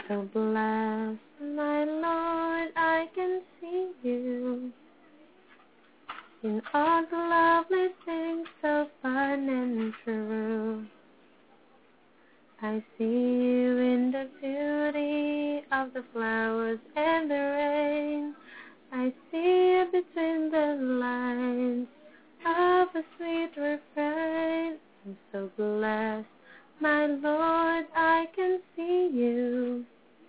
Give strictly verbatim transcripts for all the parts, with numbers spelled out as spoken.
so blessed, my Lord, I can see you in all the lovely things so fun and true. I see you in the beauty of the flowers and the rain. I see you between the lines of a sweet refrain. I'm so blessed, my Lord, I can see you.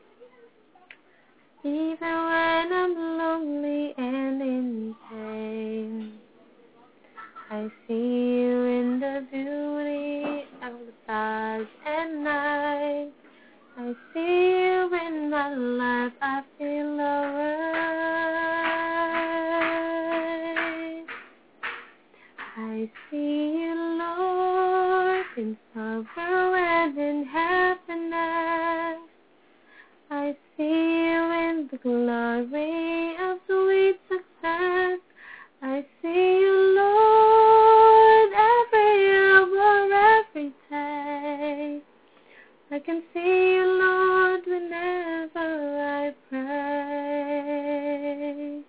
Even when I'm lonely and in pain, I see you in the beauty of the stars and night. I see you in my life, I feel alright. I see you, Lord, in sorrow and in happiness. I see you in the glory of sweet success. I see you, Lord, every hour, every day. I can see you, Lord, whenever I pray.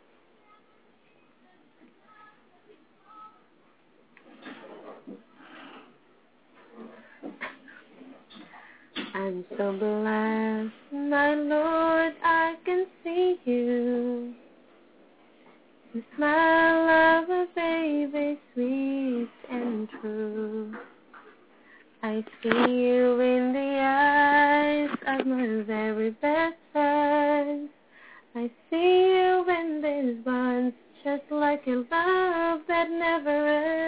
I'm so blessed, my Lord, I can see you. The smile of a baby, sweet and true. I see you in the eyes of my very best friend. I see you in these bonds, just like a love that never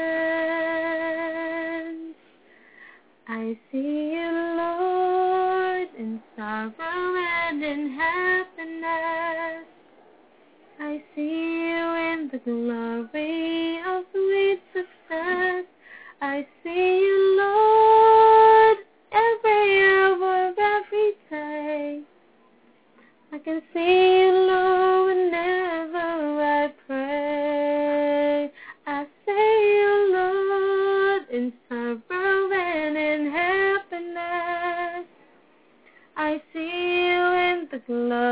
ends. I see you, Lord, in sorrow and in happiness. I see you in the glory of sweet success. I see you, Lord, every hour, every day. I can see you, Lord, whenever I pray. I see you, Lord, in sorrow and in happiness. I see you in the glory